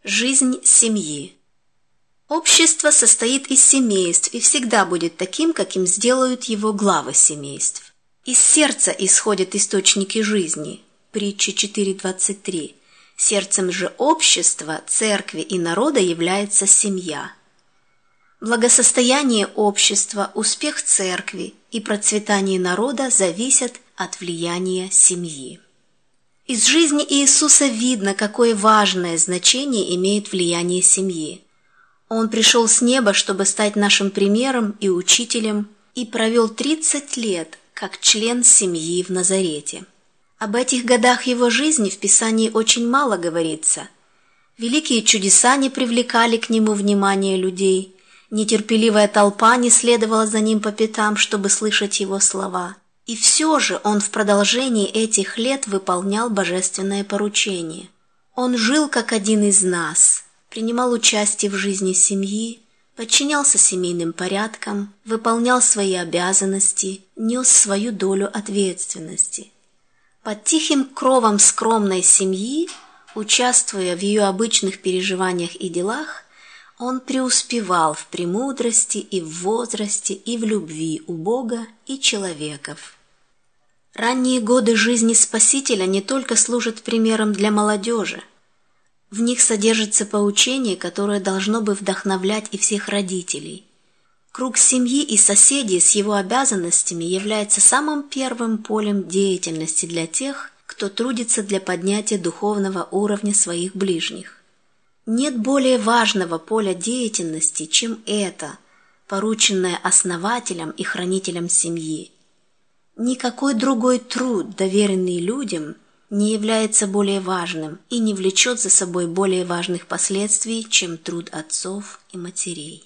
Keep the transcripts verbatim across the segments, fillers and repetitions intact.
Жизнь семьи. Общество состоит из семейств и всегда будет таким, каким сделают его главы семейств. Из сердца исходят источники жизни. Притча четыре двадцать три. Сердцем же общества, церкви и народа является семья. Благосостояние общества, успех церкви и процветание народа зависят от влияния семьи. Из жизни Иисуса видно, какое важное значение имеет влияние семьи. Он пришел с неба, чтобы стать нашим примером и учителем, и провел тридцать лет как член семьи в Назарете. Об этих годах его жизни в Писании очень мало говорится. Великие чудеса не привлекали к нему внимание людей, нетерпеливая толпа не следовала за ним по пятам, чтобы слышать его слова. И все же он в продолжении этих лет выполнял божественное поручение. Он жил как один из нас, принимал участие в жизни семьи, подчинялся семейным порядкам, выполнял свои обязанности, нес свою долю ответственности. Под тихим кровом скромной семьи, участвуя в ее обычных переживаниях и делах, он преуспевал в премудрости и в возрасте, и в любви у Бога и человеков. Ранние годы жизни Спасителя не только служат примером для молодежи. В них содержится поучение, которое должно бы вдохновлять и всех родителей. Круг семьи и соседей с его обязанностями является самым первым полем деятельности для тех, кто трудится для поднятия духовного уровня своих ближних. Нет более важного поля деятельности, чем это, порученное основателем и хранителем семьи. Никакой другой труд, доверенный людям, не является более важным и не влечет за собой более важных последствий, чем труд отцов и матерей.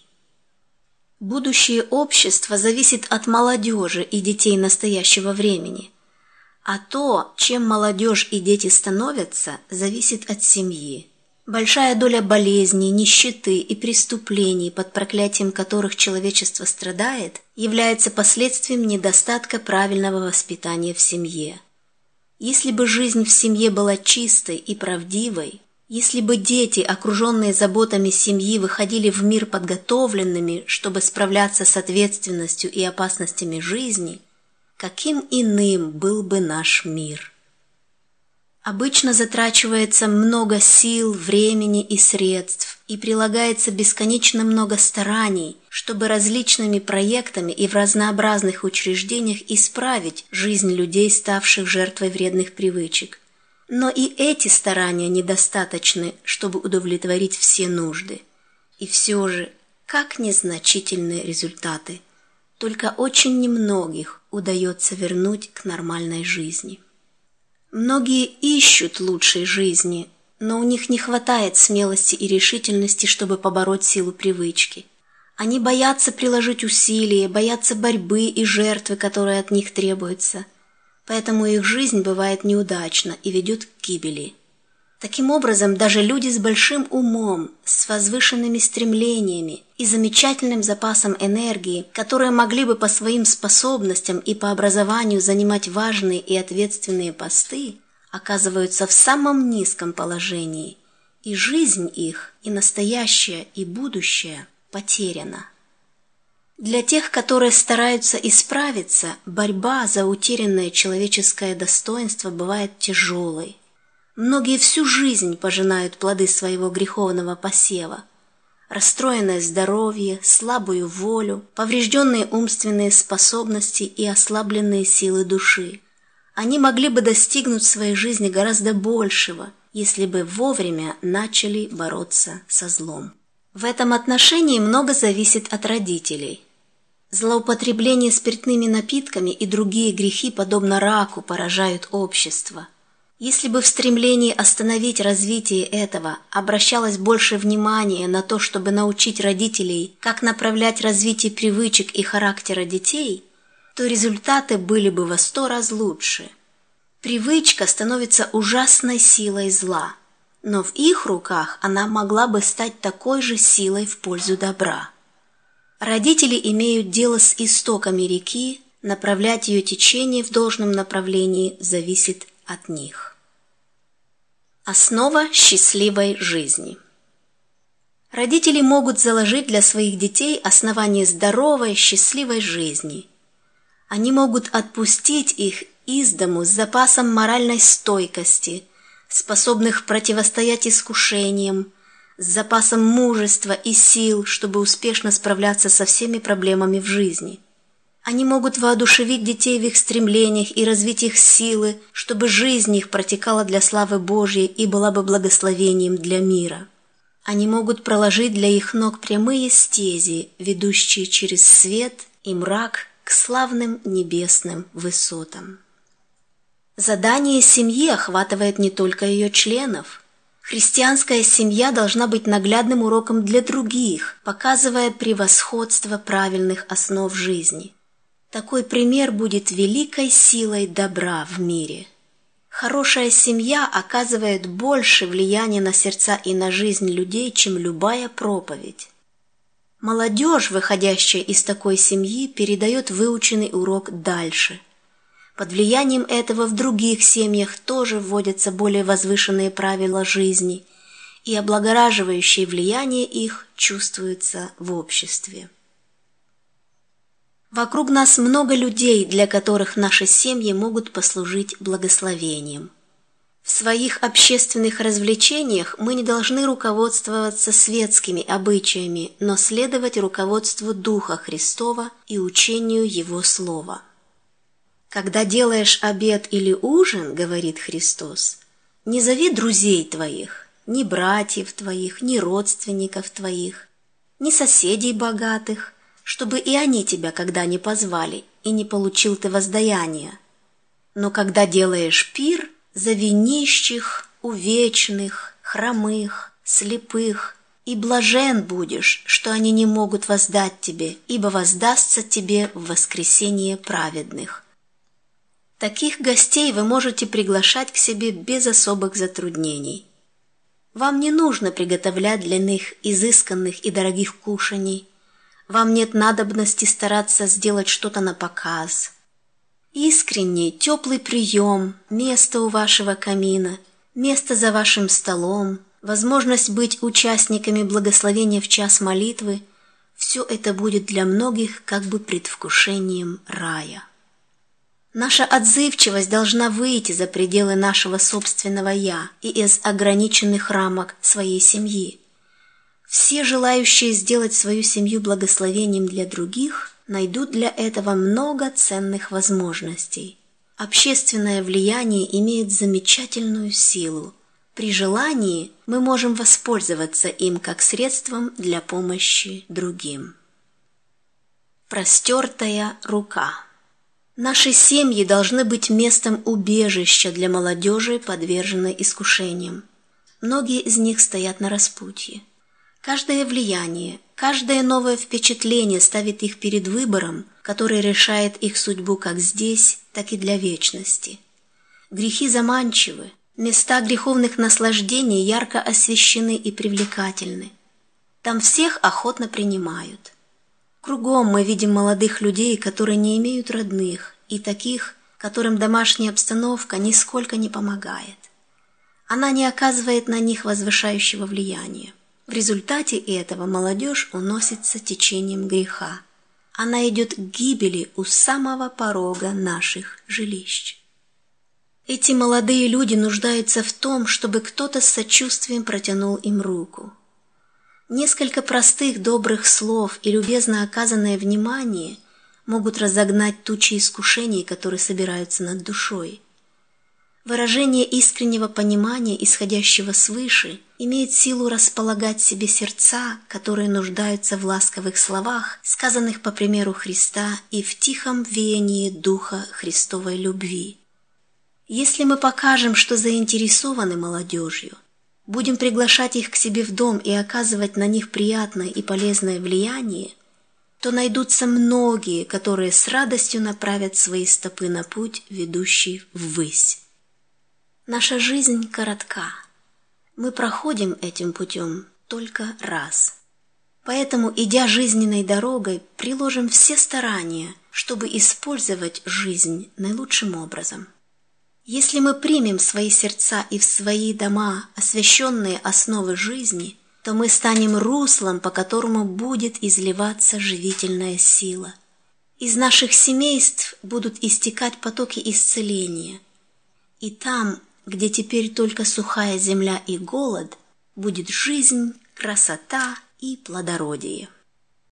Будущее общества зависит от молодежи и детей настоящего времени, а то, чем молодежь и дети становятся, зависит от семьи. Большая доля болезней, нищеты и преступлений, под проклятием которых человечество страдает, является последствием недостатка правильного воспитания в семье. Если бы жизнь в семье была чистой и правдивой, если бы дети, окруженные заботами семьи, выходили в мир подготовленными, чтобы справляться с ответственностью и опасностями жизни, каким иным был бы наш мир? Обычно затрачивается много сил, времени и средств, и прилагается бесконечно много стараний, чтобы различными проектами и в разнообразных учреждениях исправить жизнь людей, ставших жертвой вредных привычек. Но и эти старания недостаточны, чтобы удовлетворить все нужды. И все же, как незначительны результаты. Только очень немногих удается вернуть к нормальной жизни. Многие ищут лучшей жизни, но у них не хватает смелости и решительности, чтобы побороть силу привычки. Они боятся приложить усилия, боятся борьбы и жертвы, которые от них требуются. Поэтому их жизнь бывает неудачна и ведет к гибели. Таким образом, даже люди с большим умом, с возвышенными стремлениями и замечательным запасом энергии, которые могли бы по своим способностям и по образованию занимать важные и ответственные посты, оказываются в самом низком положении, и жизнь их, и настоящее, и будущее потеряна. Для тех, которые стараются исправиться, борьба за утерянное человеческое достоинство бывает тяжелой. Многие всю жизнь пожинают плоды своего греховного посева. Расстроенное здоровье, слабую волю, поврежденные умственные способности и ослабленные силы души. Они могли бы достигнуть в своей жизни гораздо большего, если бы вовремя начали бороться со злом. В этом отношении много зависит от родителей. Злоупотребление спиртными напитками и другие грехи, подобно раку, поражают общество. Если бы в стремлении остановить развитие этого обращалось больше внимания на то, чтобы научить родителей, как направлять развитие привычек и характера детей, то результаты были бы во сто раз лучше. Привычка становится ужасной силой зла, но в их руках она могла бы стать такой же силой в пользу добра. Родители имеют дело с истоками реки, направлять ее течение в должном направлении зависит от них. Основа счастливой жизни. Родители могут заложить для своих детей основание здоровой, счастливой жизни. Они могут отпустить их из дому с запасом моральной стойкости, способных противостоять искушениям, с запасом мужества и сил, чтобы успешно справляться со всеми проблемами в жизни. Они могут воодушевить детей в их стремлениях и развить их силы, чтобы жизнь их протекала для славы Божьей и была бы благословением для мира. Они могут проложить для их ног прямые стези, ведущие через свет и мрак к славным небесным высотам. Задание семьи охватывает не только ее членов. Христианская семья должна быть наглядным уроком для других, показывая превосходство правильных основ жизни. Такой пример будет великой силой добра в мире. Хорошая семья оказывает больше влияния на сердца и на жизнь людей, чем любая проповедь. Молодежь, выходящая из такой семьи, передает выученный урок дальше. Под влиянием этого в других семьях тоже вводятся более возвышенные правила жизни, и облагораживающее влияние их чувствуется в обществе. Вокруг нас много людей, для которых наши семьи могут послужить благословением. В своих общественных развлечениях мы не должны руководствоваться светскими обычаями, но следовать руководству Духа Христова и учению Его Слова. «Когда делаешь обед или ужин, — говорит Христос, — не зови друзей твоих, ни братьев твоих, ни родственников твоих, ни соседей богатых, чтобы и они тебя когда не позвали, и не получил ты воздаяния. Но когда делаешь пир, зови нищих, увечных, хромых, слепых, и блажен будешь, что они не могут воздать тебе, ибо воздастся тебе в воскресение праведных». Таких гостей вы можете приглашать к себе без особых затруднений. Вам не нужно приготовлять для них изысканных и дорогих кушаний. Вам нет надобности стараться сделать что-то на показ. Искренний, теплый прием, место у вашего камина, место за вашим столом, возможность быть участниками благословения в час молитвы – все это будет для многих как бы предвкушением рая. Наша отзывчивость должна выйти за пределы нашего собственного «я» и из ограниченных рамок своей семьи. Все желающие сделать свою семью благословением для других найдут для этого много ценных возможностей. Общественное влияние имеет замечательную силу. При желании мы можем воспользоваться им как средством для помощи другим. Простертая рука. Наши семьи должны быть местом убежища для молодежи, подверженной искушениям. Многие из них стоят на распутье. Каждое влияние, каждое новое впечатление ставит их перед выбором, который решает их судьбу как здесь, так и для вечности. Грехи заманчивы, места греховных наслаждений ярко освещены и привлекательны. Там всех охотно принимают. Кругом мы видим молодых людей, которые не имеют родных, и таких, которым домашняя обстановка нисколько не помогает. Она не оказывает на них возвышающего влияния. В результате этого молодежь уносится течением греха. Она идет к гибели у самого порога наших жилищ. Эти молодые люди нуждаются в том, чтобы кто-то с сочувствием протянул им руку. Несколько простых добрых слов и любезно оказанное внимание могут разогнать тучи искушений, которые собираются над душой. Выражение искреннего понимания, исходящего свыше, имеет силу располагать себе сердца, которые нуждаются в ласковых словах, сказанных по примеру Христа, и в тихом веянии Духа Христовой любви. Если мы покажем, что заинтересованы молодежью, будем приглашать их к себе в дом и оказывать на них приятное и полезное влияние, то найдутся многие, которые с радостью направят свои стопы на путь, ведущий ввысь. Наша жизнь коротка. Мы проходим этим путем только раз. Поэтому, идя жизненной дорогой, приложим все старания, чтобы использовать жизнь наилучшим образом. Если мы примем в свои сердца и в свои дома освященные основы жизни, то мы станем руслом, по которому будет изливаться живительная сила. Из наших семейств будут истекать потоки исцеления. И там, где теперь только сухая земля и голод, будет жизнь, красота и плодородие.